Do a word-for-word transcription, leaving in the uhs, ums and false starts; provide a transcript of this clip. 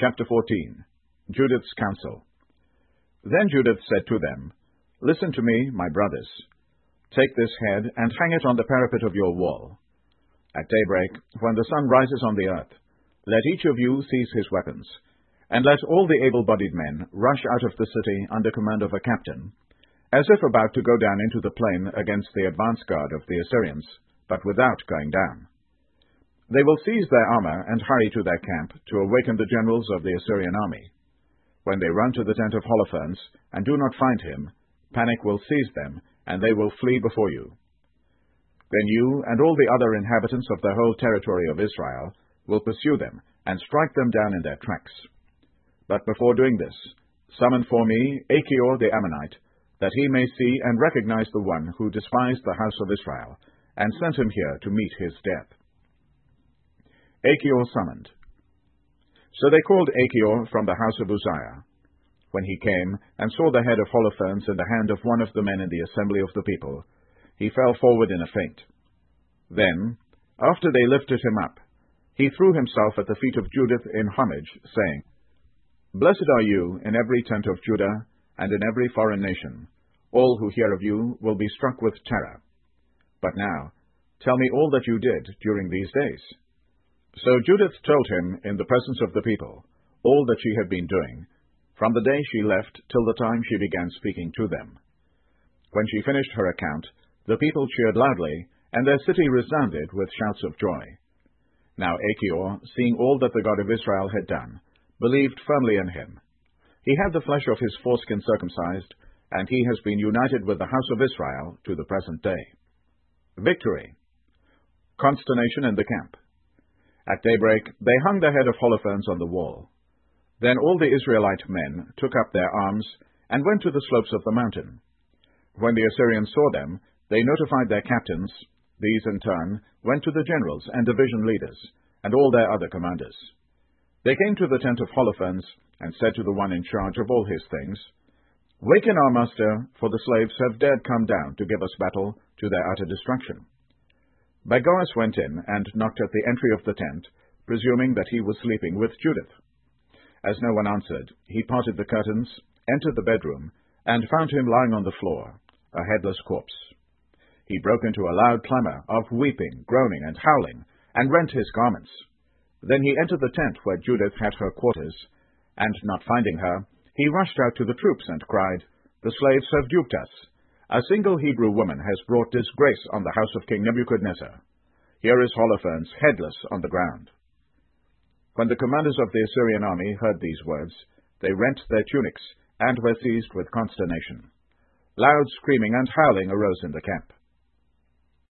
Chapter fourteen. Judith's Counsel. Then Judith said to them, Listen to me, my brothers. Take this head and hang it on the parapet of your wall. At daybreak, when the sun rises on the earth, let each of you seize his weapons, and let all the able-bodied men rush out of the city under command of a captain, as if about to go down into the plain against the advance guard of the Assyrians, but without going down. They will seize their armor and hurry to their camp to awaken the generals of the Assyrian army. When they run to the tent of Holofernes and do not find him, panic will seize them, and they will flee before you. Then you and all the other inhabitants of the whole territory of Israel will pursue them and strike them down in their tracks. But before doing this, summon for me Achior the Ammonite, that he may see and recognize the one who despised the house of Israel, and sent him here to meet his death. Achior summoned. So they called Achior from the house of Uzziah. When he came and saw the head of Holofernes in the hand of one of the men in the assembly of the people, he fell forward in a faint. Then, after they lifted him up, he threw himself at the feet of Judith in homage, saying, Blessed are you in every tent of Judah and in every foreign nation. All who hear of you will be struck with terror. But now, tell me all that you did during these days. So Judith told him in the presence of the people all that she had been doing, from the day she left till the time she began speaking to them. When she finished her account, the people cheered loudly, and their city resounded with shouts of joy. Now Achior, seeing all that the God of Israel had done, believed firmly in him. He had the flesh of his foreskin circumcised, and he has been united with the house of Israel to the present day. Victory. Consternation in the camp. At daybreak they hung the head of Holofernes on the wall. Then all the Israelite men took up their arms and went to the slopes of the mountain. When the Assyrians saw them, they notified their captains. These in turn went to the generals and division leaders, and all their other commanders. They came to the tent of Holofernes, and said to the one in charge of all his things, Waken our master, for the slaves have dared come down to give us battle to their utter destruction. Bagoas went in and knocked at the entry of the tent, presuming that he was sleeping with Judith. As no one answered, he parted the curtains, entered the bedroom, and found him lying on the floor, a headless corpse. He broke into a loud clamor of weeping, groaning, and howling, and rent his garments. Then he entered the tent where Judith had her quarters, and not finding her, he rushed out to the troops and cried, The slaves have duped us. A single Hebrew woman has brought disgrace on the house of King Nebuchadnezzar. Here is Holofernes headless on the ground. When the commanders of the Assyrian army heard these words, they rent their tunics and were seized with consternation. Loud screaming and howling arose in the camp.